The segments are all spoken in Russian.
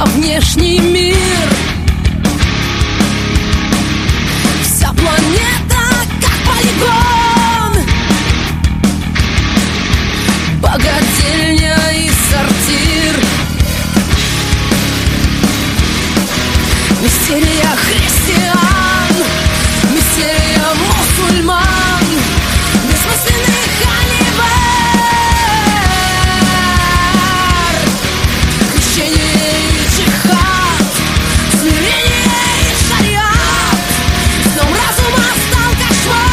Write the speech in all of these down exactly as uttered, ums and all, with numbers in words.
во внешний мир. Вся планета как полигон, богадельня и сортир. Мистерия христиан, мистерия мусульман, бессмысленный холивар. Крещение и джихад, смирение и шариат. С днем разума стал кошмар,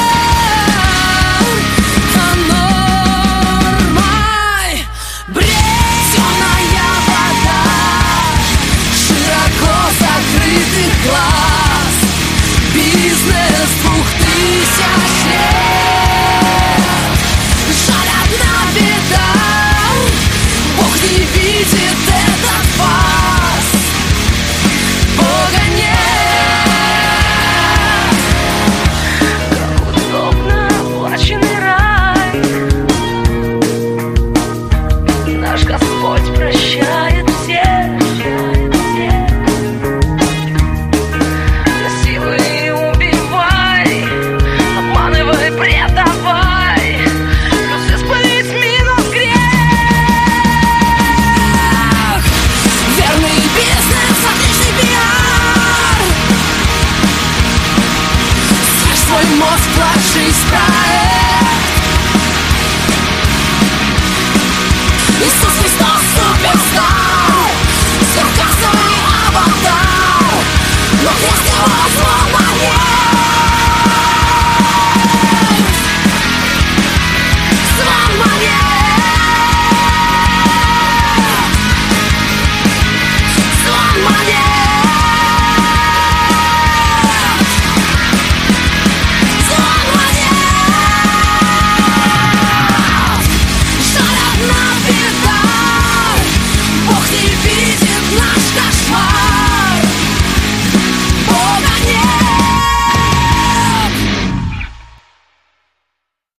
а нормой бред. Зеленая вода, широко закрытых глаз, бизнес двух тысяч лет. Жаль, одна беда, Бог не видит этот вас, Бога нет. Как удобно оплаченный рай, наш Господь прощает.